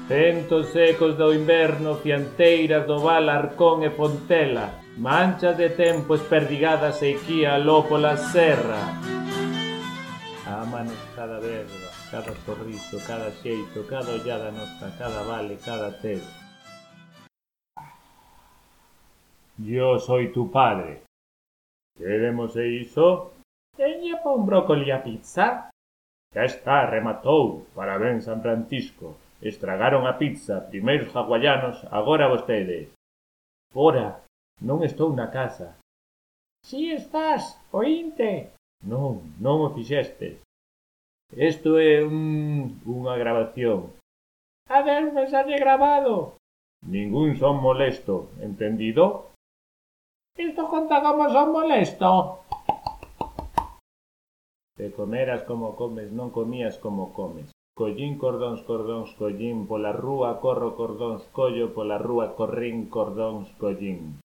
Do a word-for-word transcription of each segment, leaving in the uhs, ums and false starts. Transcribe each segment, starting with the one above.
Ventos secos do inverno, fianteiras do val Arcón e Fontela, manchas de tempo esperdigadas eiquía aló pola serra. Ámanos cada verba, cada sorriso, cada xeito, cada ollada nosa, cada vale, cada tes. Yo soy tu padre. Queremos e iso? Teña pa un brócoli a pizza? Xa está, rematou. Parabéns, San Francisco. Estragaron a pizza, primeiros hawaianos, agora vostedes. Fora, non estou na casa. Si estás, oínte. Non, non o fixestes. Isto é un, unha grabación. Adeus, mensaxe grabado. Ningún son molesto, entendido? Isto conta como son molesto. Se comeras como comes, non comías como comes. Collín cordóns, cordóns, collín, pola rúa corro cordóns, collo, pola rúa corrín, cordóns, collín.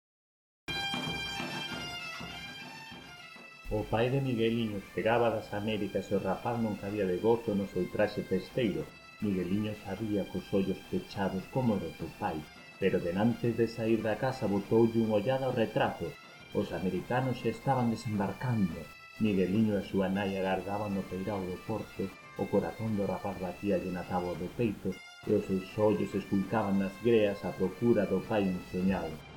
O pai de Migueliño chegaba das Américas e o rapaz non cabía de gozo no seu traxe festeiro. Migueliño sabía cos ollos pechados como era o seu pai, pero denantes de saír da casa botoulle unha ollada ao retrato. Os americanos xa estaban desembarcando. Migueliño e a súa nai agardaban no peirao do porto. O corazón do rapaz batíalle na táboa do peito e os seus ollos esculcaban nas greas á procura do pai ensoñado.